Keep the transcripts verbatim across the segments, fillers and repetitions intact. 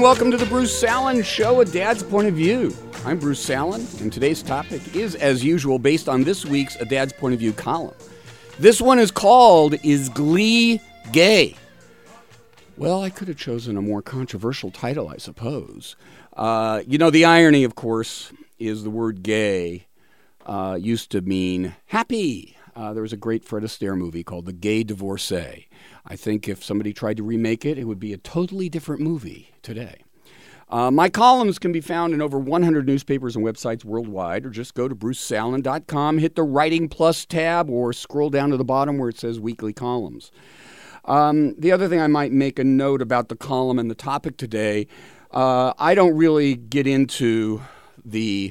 welcome to the Bruce Salen Show, A Dad's Point of View. I'm Bruce Salen, and today's topic is, as usual, based on this week's A Dad's Point of View column. This one is called, Is Glee Gay? Well, I could have chosen a more controversial title, I suppose. Uh, you know, the irony, of course, is the word gay uh, used to mean happy. Uh, there was a great Fred Astaire movie called The Gay Divorcee. I think if somebody tried to remake it, it would be a totally different movie today. Uh, my columns can be found in over one hundred newspapers and websites worldwide, or just go to bruce salen dot com, hit the Writing Plus tab, or scroll down to the bottom where it says Weekly Columns. Um, the other thing I might make a note about the column and the topic today, uh, I don't really get into the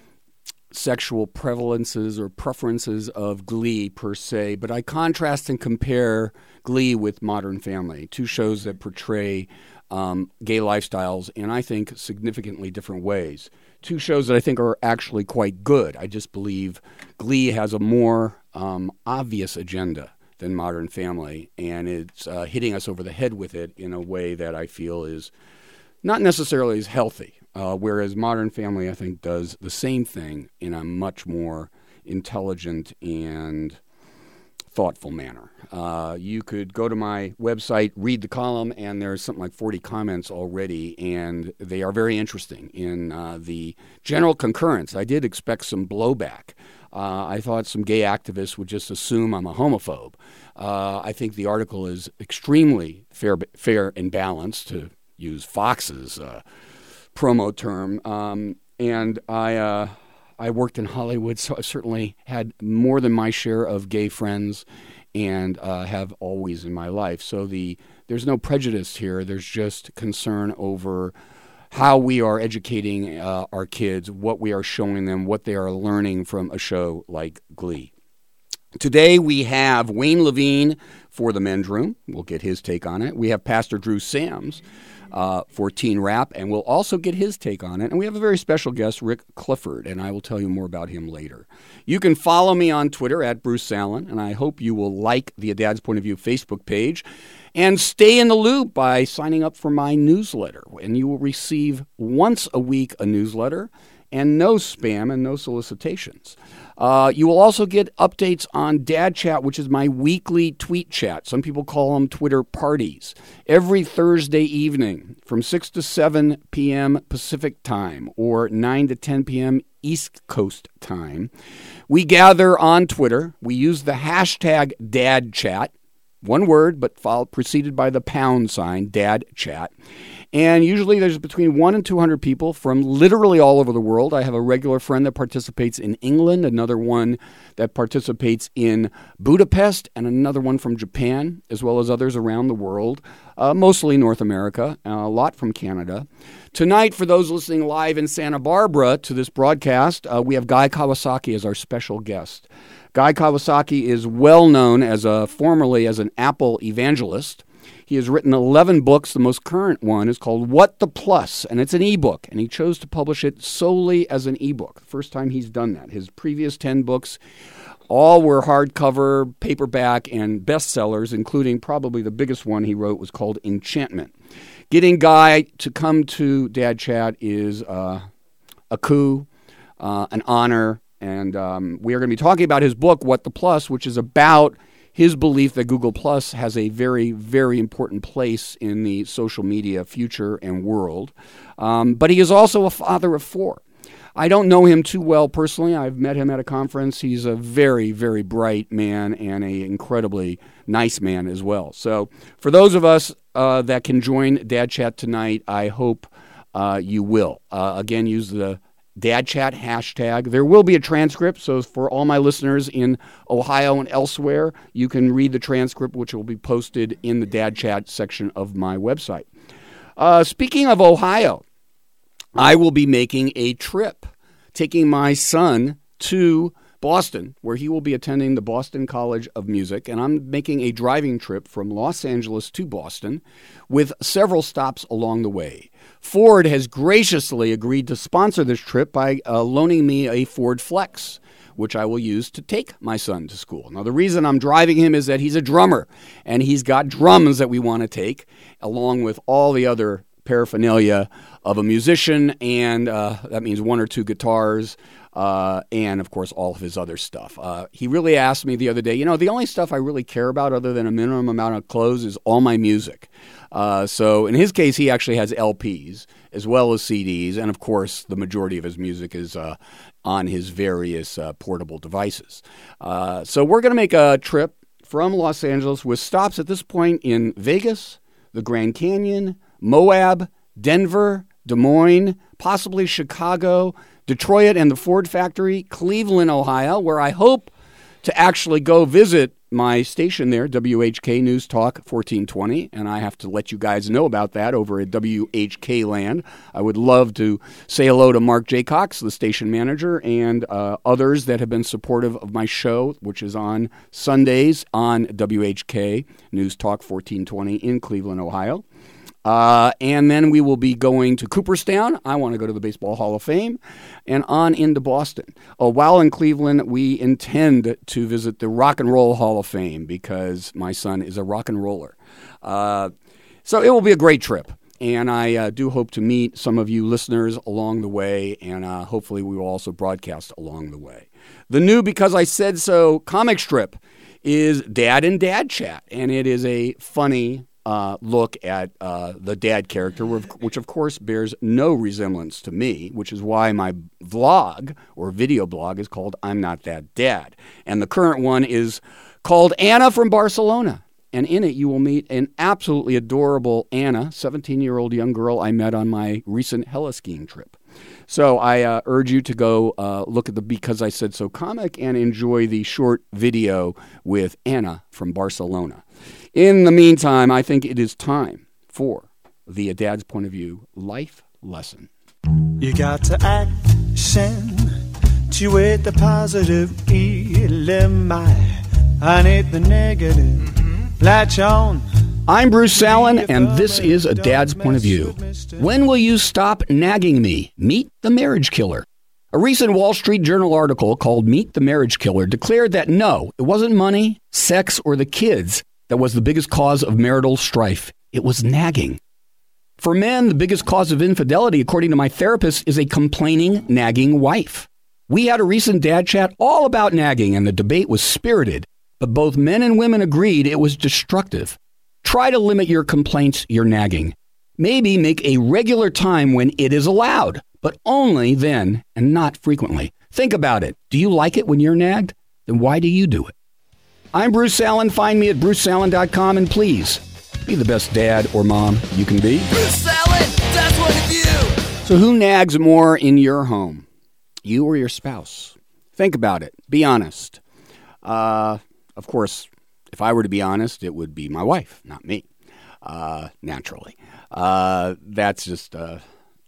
sexual prevalences or preferences of Glee per se, but I contrast and compare Glee with Modern Family, two shows that portray um, gay lifestyles in, I think, significantly different ways. Two shows that I think are actually quite good. I just believe Glee has a more um, obvious agenda than Modern Family, and it's uh, hitting us over the head with it in a way that I feel is not necessarily as healthy. Uh, whereas Modern Family, I think, does the same thing in a much more intelligent and thoughtful manner. Uh, you could go to my website, read the column, and there's something like forty comments already, and they are very interesting in uh, the general concurrence. I did expect some blowback. Uh, I thought some gay activists would just assume I'm a homophobe. Uh, I think the article is extremely fair, fair and balanced, to use Fox's uh, promo term, um, and I uh, I worked in Hollywood, so I certainly had more than my share of gay friends, and uh, have always in my life. So the there's no prejudice here. There's just concern over how we are educating uh, our kids, what we are showing them, what they are learning from a show like Glee. Today we have Wayne Levine for the Men's Room. We'll get his take on it. We have Pastor Drew Sams Uh, for Teen Rap, and we'll also get his take on it. And we have a very special guest, Rick Clifford, and I will tell you more about him later. You can follow me on Twitter at Bruce Salen, and I hope you will like the A Dad's Point of View Facebook page and stay in the loop by signing up for my newsletter. And you will receive once a week a newsletter and no spam and no solicitations. Uh, you will also get updates on Dad Chat, which is my weekly tweet chat. Some people call them Twitter parties. Every Thursday evening from six to seven p.m. Pacific time or nine to ten p.m. East Coast time, we gather on Twitter. We use the hashtag Dad Chat, one word, but followed, preceded by the pound sign, Dad Chat. And usually there's between one and two hundred people from literally all over the world. I have a regular friend that participates in England, another one that participates in Budapest, and another one from Japan, as well as others around the world, uh, mostly North America, uh, a lot from Canada. Tonight, for those listening live in Santa Barbara to this broadcast, uh, we have Guy Kawasaki as our special guest. Guy Kawasaki is well known as a formerly as an Apple evangelist. He has written eleven books. The most current one is called What the Plus, and it's an ebook, and he chose to publish it solely as an ebook. First time he's done that. His previous ten books all were hardcover, paperback, and bestsellers, including probably the biggest one he wrote was called Enchantment. Getting Guy to come to Dad Chat is uh, a coup, uh, an honor, and um, we are going to be talking about his book, What the Plus, which is about his belief that Google Plus has a very, very important place in the social media future and world. Um, but he is also a father of four. I don't know him too well personally. I've met him at a conference. He's a very, very bright man and an incredibly nice man as well. So for those of us uh, that can join Dad Chat tonight, I hope uh, you will. Uh, again, use the Dad Chat hashtag. There will be a transcript, so for all my listeners in Ohio and elsewhere, you can read the transcript, which will be posted in the Dad Chat section of my website. Uh, speaking of Ohio, I will be making a trip, taking my son to Boston, where he will be attending the Boston College of Music, and I'm making a driving trip from Los Angeles to Boston with several stops along the way. Ford has graciously agreed to sponsor this trip by uh, loaning me a Ford Flex, which I will use to take my son to school. Now, the reason I'm driving him is that he's a drummer, and he's got drums that we want to take, along with all the other paraphernalia of a musician, and uh, that means one or two guitars, uh, and, of course, all of his other stuff. Uh, he really asked me the other day, you know, the only stuff I really care about other than a minimum amount of clothes is all my music. Uh, so in his case, he actually has L Ps as well as C Ds, and, of course, the majority of his music is uh, on his various uh, portable devices. Uh, so we're going to make a trip from Los Angeles with stops at this point in Vegas, the Grand Canyon, Moab, Denver, Des Moines, possibly Chicago, Detroit and the Ford factory, Cleveland, Ohio, where I hope to actually go visit my station there, W H K News Talk fourteen twenty, and I have to let you guys know about that over at W H K Land. I would love to say hello to Mark Jaycox, the station manager, and uh, others that have been supportive of my show, which is on Sundays on W H K News Talk fourteen twenty in Cleveland, Ohio. Uh, and then we will be going to Cooperstown. I want to go to the Baseball Hall of Fame, and on into Boston. Uh, while in Cleveland, we intend to visit the Rock and Roll Hall of Fame because my son is a rock and roller. Uh, so it will be a great trip, and I uh, do hope to meet some of you listeners along the way, and uh, hopefully we will also broadcast along the way. The new Because I Said So comic strip is Dad and Dad Chat, and it is a funny Uh, look at uh, the dad character, which of course bears no resemblance to me, which is why my vlog or video blog is called I'm Not That Dad. And the current one is called Anna from Barcelona. And in it you will meet an absolutely adorable Anna, seventeen-year-old young girl I met on my recent heli-skiing trip. So I uh, urge you to go uh, look at the Because I Said So comic and enjoy the short video with Anna from Barcelona. In the meantime, I think it is time for the A Dad's Point of View life lesson. You got to accentuate the positive, eliminate the negative, mm-hmm. latch on. I'm Bruce Salen, and this is A Dad's Point of View. When will you stop nagging me? Meet the marriage killer. A recent Wall Street Journal article called Meet the Marriage Killer declared that no, it wasn't money, sex, or the kids that was the biggest cause of marital strife. It was nagging. For men, the biggest cause of infidelity, according to my therapist, is a complaining, nagging wife. We had a recent dad chat all about nagging, and the debate was spirited, but both men and women agreed it was destructive. Try to limit your complaints, your nagging. Maybe make a regular time when it is allowed, but only then and not frequently. Think about it. Do you like it when you're nagged? Then why do you do it? I'm Bruce Salen. Find me at bruce salen dot com, and please be the best dad or mom you can be. Bruce Salen, Dad's Point of View. So who nags more in your home? You or your spouse? Think about it. Be honest. Uh, of course, if I were to be honest, it would be my wife, not me, uh, naturally. Uh, that's just... Uh,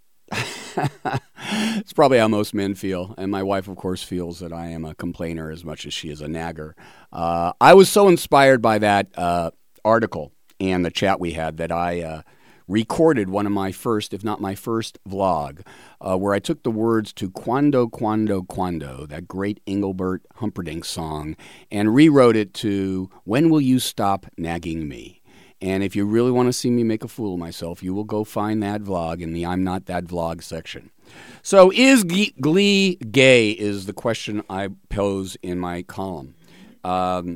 it's probably how most men feel, and my wife, of course, feels that I am a complainer as much as she is a nagger. Uh, I was so inspired by that uh, article and the chat we had that I uh, recorded one of my first, if not my first, vlog, uh, where I took the words to Quando, Quando, Quando, that great Engelbert Humperdinck song, and rewrote it to When Will You Stop Nagging Me? And if you really want to see me make a fool of myself, you will go find that vlog in the I'm Not That Vlog section. So is Glee gay is the question I pose in my column. Um,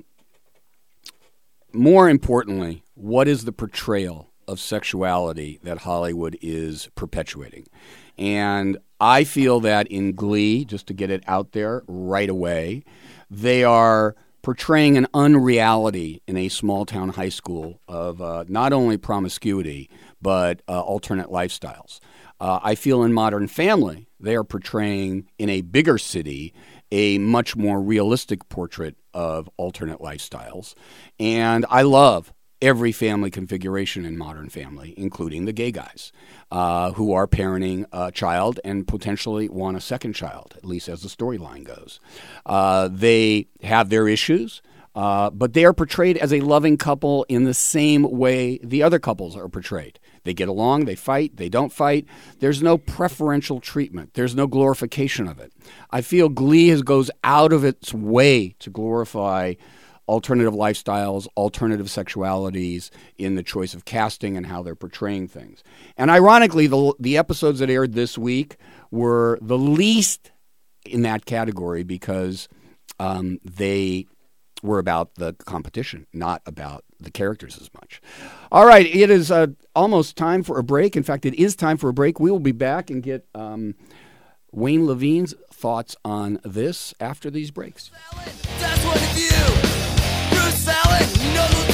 more importantly, what is the portrayal of sexuality that Hollywood is perpetuating? And I feel that in Glee, just to get it out there right away, they are portraying an unreality in a small-town high school of uh, not only promiscuity, but uh, alternate lifestyles. Uh, I feel in Modern Family, they are portraying in a bigger city a much more realistic portrait of alternate lifestyles. And I love every family configuration in Modern Family, including the gay guys uh, who are parenting a child and potentially want a second child, at least as the storyline goes. Uh, they have their issues, uh, but they are portrayed as a loving couple in the same way the other couples are portrayed. They get along, they fight, they don't fight. There's no preferential treatment. There's no glorification of it. I feel Glee has goes out of its way to glorify alternative lifestyles, alternative sexualities in the choice of casting and how they're portraying things. And ironically, the the episodes that aired this week were the least in that category because um, they were about the competition, not about the characters as much. All right, it is uh, almost time for a break. In fact, it is time for a break. We will be back and get um, Wayne Levine's thoughts on this after these breaks. That's what it view. Bruce Allen, you know the